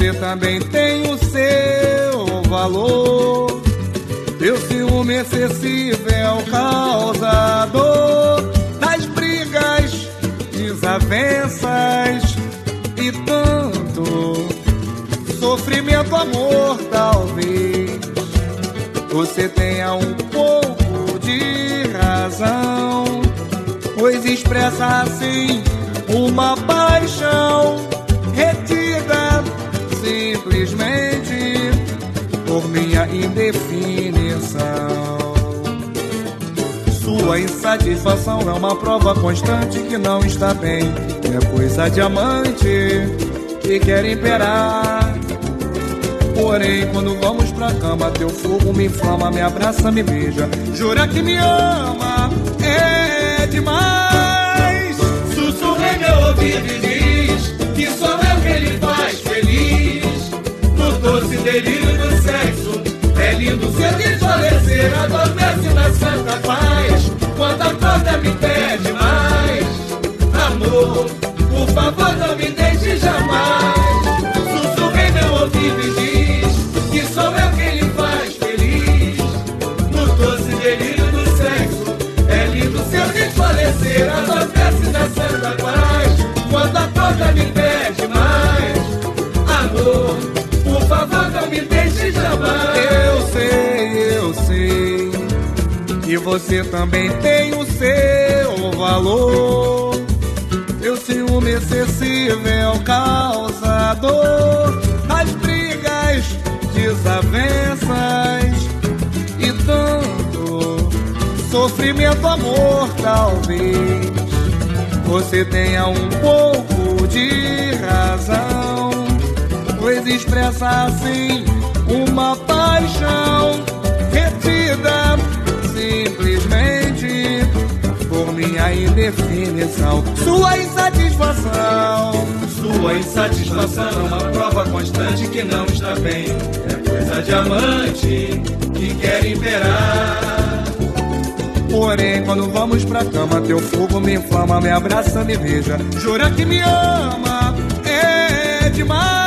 você também tem o seu valor. Teu ciúme excessivo é o causador das brigas, desavenças e tanto sofrimento, amor. Talvez você tenha um pouco de razão, pois expressa assim uma paixão retida simplesmente por minha indefinição. Sua insatisfação é uma prova constante que não está bem. É coisa de amante que quer imperar. Porém, quando vamos pra cama, teu fogo me inflama, me abraça, me beija. Jura que me ama, é demais. Sussurra em meu ouvido e diz que sou eu que ele faz feliz. No doce delírio do sexo, é lindo se desfalecer. Adormece na santa paz, quando a corda me pede mais. Amor, por favor, não me deixe jamais. Sussurra em meu ouvido e diz que sou eu que ele faz feliz. No doce delírio do sexo, é lindo se eu desfalecer. Adormece na santa paz, quando a corda me pede mais. Amor, por favor, não me deixe jamais. Eu sei que você também tem o seu valor. Teu ciúme excessivo é o causador das brigas, desavenças e tanto sofrimento, amor. Talvez você tenha um pouco de razão, pois expressa assim uma paixão retida simplesmente por minha indefinição. Sua insatisfação é uma prova constante que não está bem. É coisa de amante que quer imperar. Porém, quando vamos pra cama, teu fogo me inflama, me abraça, me beija. Jura que me ama, é demais.